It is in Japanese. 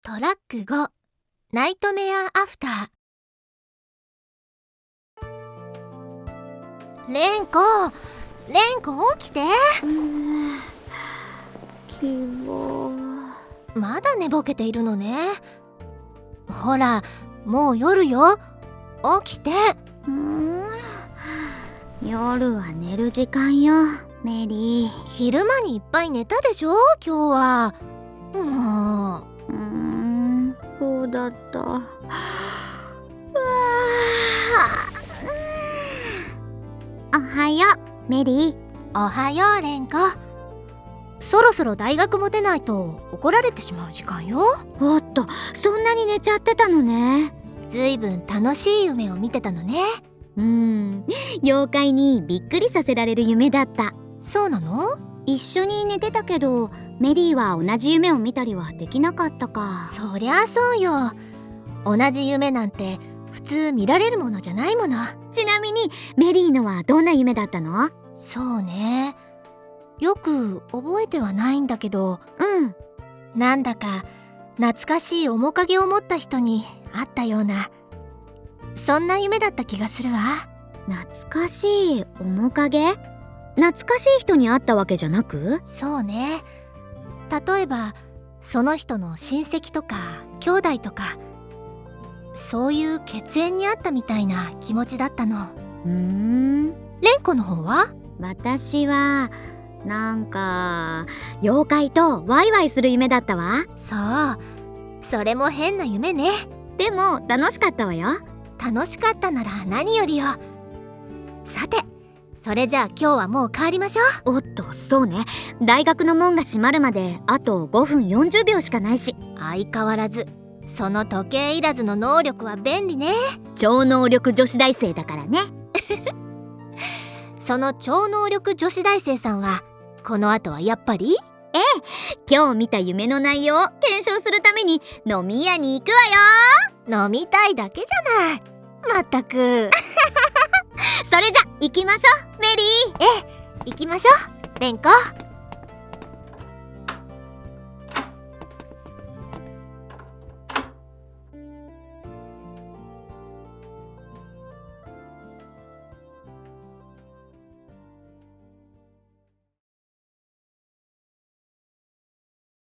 トラック5ナイトメアアフター。レンコ起きて。 希望。 まだ寝ぼけているのね。ほらもう夜よ、起きて。 夜は寝る時間よメリー。 昼間にいっぱい寝たでしょ今日は。もうそうだった。おはようメリー。 おはようレンコ。そろそろ大学も出ないと怒られてしまう時間よ。 おっと、そんなに寝ちゃってたのね。 ずいぶん楽しい夢を見てたのね。 妖怪にびっくりさせられる夢だった。 そうなの？ 一緒に寝てたけどメリーは同じ夢を見たりはできなかったか。 そりゃあそうよ。同じ夢なんて普通見られるものじゃないもの。 ちなみにメリーのはどんな夢だったの？ そうね、よく覚えてはないんだけど、なんだか懐かしい面影を持った人に会ったような、そんな夢だった気がするわ。 懐かしい面影？懐かしい人に会ったわけじゃなく？ そうね、例えばその人の親戚とか兄弟とか、そういう血縁にあったみたいな気持ちだったの。レンコの方は？ 私はなんか妖怪とワイワイする夢だったわ。 そう、それも変な夢ね。 でも楽しかったわよ。 楽しかったなら何よりよ。さて、それじゃあ今日はもう帰りましょう。 おっと、そうね。大学の門が閉まるまであと5分40秒しかないし。 相変わらずその時計いらずの能力は便利ね。 超能力女子大生だからね。 その超能力女子大生さんはこの後はやっぱり？ 今日見た夢の内容を検証するために飲み屋に行くわよ。飲みたいだけじゃない。まったく。 それじゃ行きましょうメリー。 行きましょうレンコ。